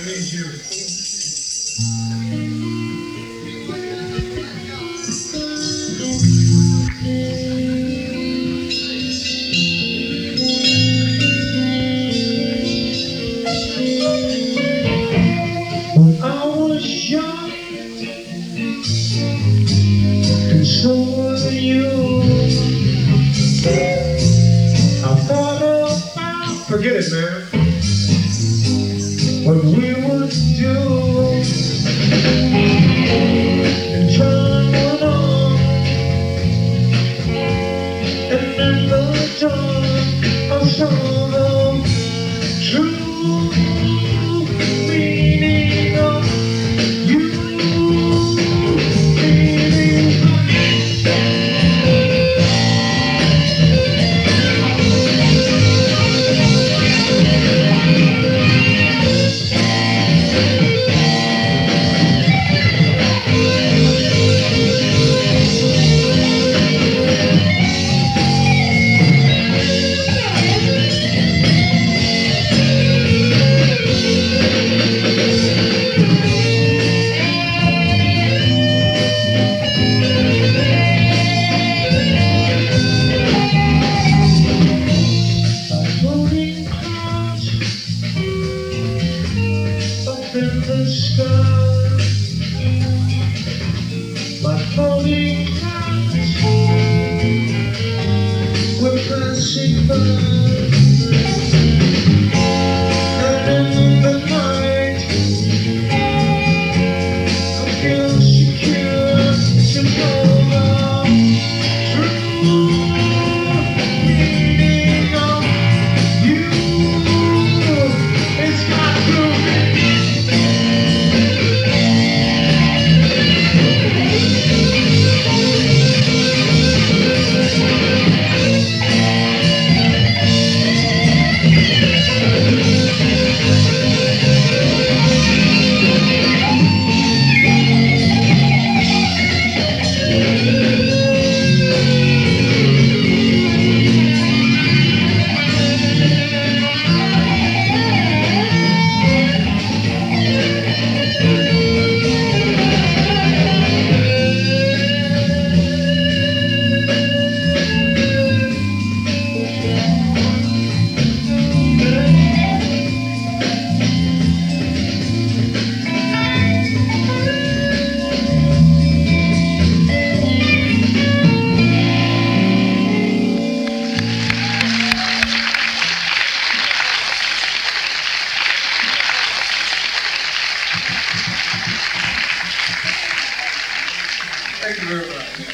need you. When I was young, and so were you, I thought about, forget it, man, what we would do, and time went on, and in the dark I saw the true meaning of you. In the sky, my floating clouds were passing by, and in the night I feel secure to know the true meaning of you. It's got to be. Thank you very much.